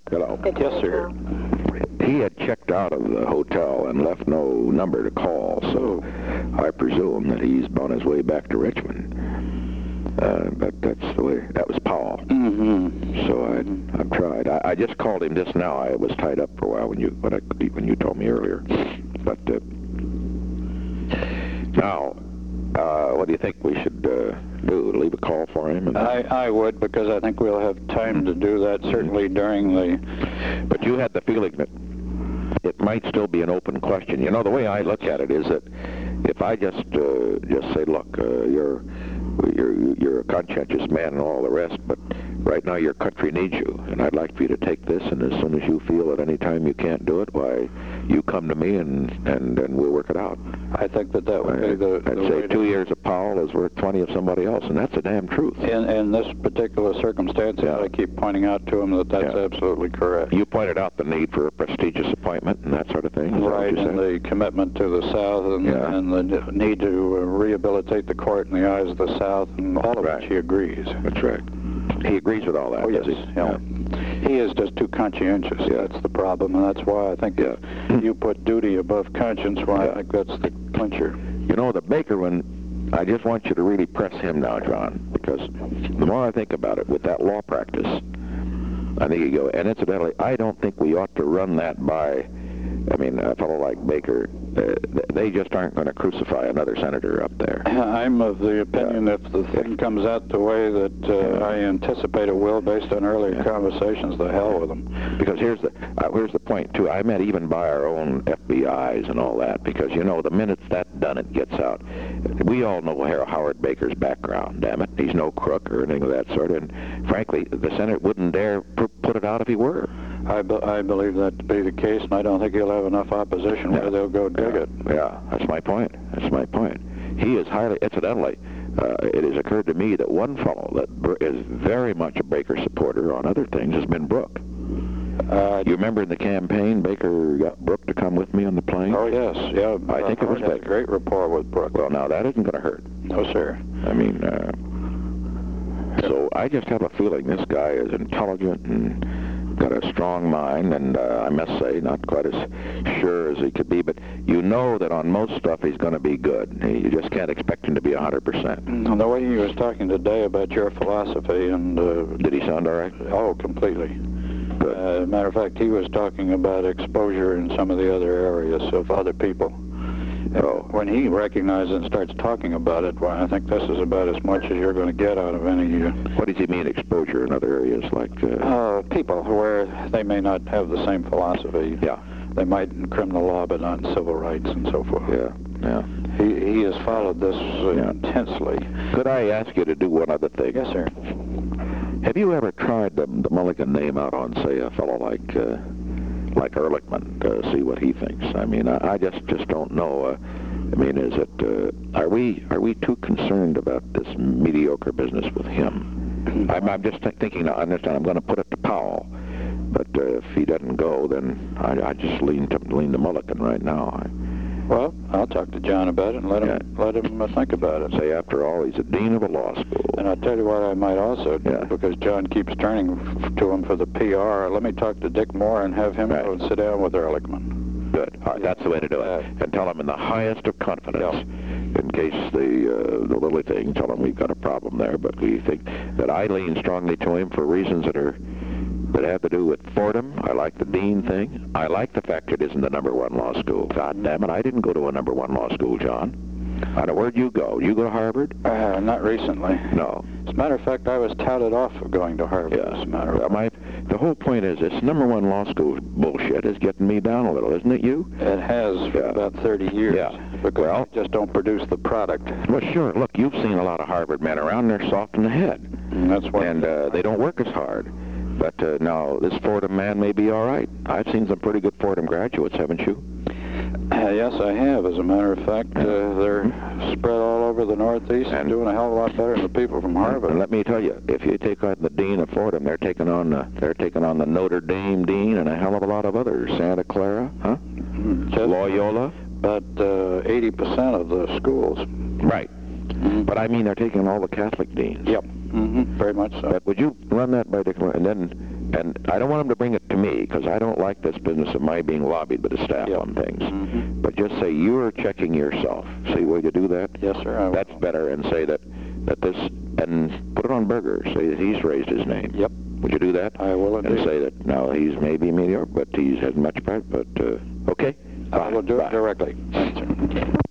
Hello. Yes, sir. He had checked out of the hotel and left no number to call, so I presume that he's on his way back to Richmond. But that's the way. That was Powell. Mm-hmm. So I've tried. I just called him just now. I was tied up for a while when you told me earlier. But now, what do you think we should do? Leave a call for him? I would, because I think we'll have time to do that, certainly during the... But you had the feeling that it might still be an open question. You know, the way I look at it is that if I just say, look, you're a conscientious man and all the rest, but right now your country needs you, and I'd like for you to take this, and as soon as you feel at any time you can't do it, why, you come to me and we'll work it out. I think that would be the I'd say 2 years of Powell is worth 20 of somebody else, and that's the damn truth. In this particular circumstance, I keep pointing out to him that that's absolutely correct. You pointed out the need for a prestigious appointment and that sort of thing. Right, and the commitment to the South and the need to rehabilitate the court in the eyes of the South, and all of which he agrees. That's right. He agrees with all that, oh, yes. does he? Yeah. He is just too conscientious. That's the problem, and that's why I think you put duty above conscience. Why I think that's the clincher. You know, the Baker one, I just want you to really press him now, John, because the more I think about it, with that law practice, I think you go, and incidentally, I don't think we ought to run that by, I mean, a fellow like Baker, they just aren't going to crucify another senator up there. I'm of the opinion if the thing comes out the way that I anticipate it will, based on earlier conversations, the hell with them. Because here's the point, too. I meant even by our own FBIs and all that, because, you know, the minute that's done, it gets out. We all know Howard Baker's background, damn it. He's no crook or anything of that sort, and frankly, the Senate wouldn't dare put it out if he were. I believe that to be the case, and I don't think he'll have enough opposition where they'll go dig it. Yeah, that's my point. That's my point. He is highly, incidentally, it has occurred to me that one fellow that is very much a Baker supporter on other things has been Brooke. You remember in the campaign, Baker got Brooke to come with me on the plane? Oh, yes, yeah. I think it was Baker. A great rapport with Brooke. Well, now, that isn't going to hurt. No, sir. I mean, so I just have a feeling this guy is intelligent and got a strong mind, and I must say, not quite as sure as he could be, but you know that on most stuff he's going to be good. You just can't expect him to be 100%. The way he was talking today about your philosophy, and... Did he sound all right? Oh, completely. Good. As a matter of fact, he was talking about exposure in some of the other areas of other people. Oh. When he recognizes and starts talking about it, well, I think this is about as much as you're going to get out of any... What does he mean, exposure in other areas, like... people where they may not have the same philosophy. Yeah. They might in criminal law, but not in civil rights and so forth. Yeah. He has followed this intensely. Could I ask you to do one other thing? Yes, sir. Have you ever tried the Mulligan name out on, say, a fellow like Ehrlichman to see what he thinks? I mean, I just don't know. I mean, is it? Are we too concerned about this mediocre business with him? I'm just thinking. I understand. I'm going to put it to Powell, but if he doesn't go, then I just lean to Mulligan right now. Well, I'll talk to John about it and let him think about it. Say, after all, he's a dean of a law school. And I'll tell you what I might also do, because John keeps turning to him for the PR. Let me talk to Dick Moore and have him go and sit down with Ehrlichman. Good. All right, that's the way to do it. And tell him in the highest of confidence, in case the little thing, tell him we've got a problem there, but we think that I lean strongly to him for reasons that have to do with Fordham. I like the dean thing. I like the fact it isn't the #1 law school. God damn it, I didn't go to a #1 law school, John. I know, where'd you go? You go to Harvard? Not recently. No. As a matter of fact, I was touted off of going to Harvard. As a matter of fact. The whole point is this #1 law school bullshit is getting me down a little, isn't it, you? It has for about 30 years. Yeah. Because I just don't produce the product. Well, sure. Look, you've seen a lot of Harvard men around. They're soft in the head. And that's why. And they don't work as hard. But now, this Fordham man may be all right. I've seen some pretty good Fordham graduates, haven't you? Yes, I have. As a matter of fact, they're spread all over the Northeast and doing a hell of a lot better than the people from Harvard. And let me tell you, if you take on the dean of Fordham, they're taking on the Notre Dame dean and a hell of a lot of others. Santa Clara, huh? Loyola. About 80% of the schools. Right. But I mean, they're taking all the Catholic deans. Yep. Very much so. But would you run that by Dick? And then And I don't want him to bring it to me, because I don't like this business of my being lobbied by the staff on things. But just say you're checking yourself. See, will you do that? Yes, sir. I will. That's better, and say that this, and put it on Berger. Say that he's raised his name. Yep. Would you do that? I will indeed. And say that now he's maybe mediocre, but he's had much part. But okay. I will do it directly. Thanks, sir.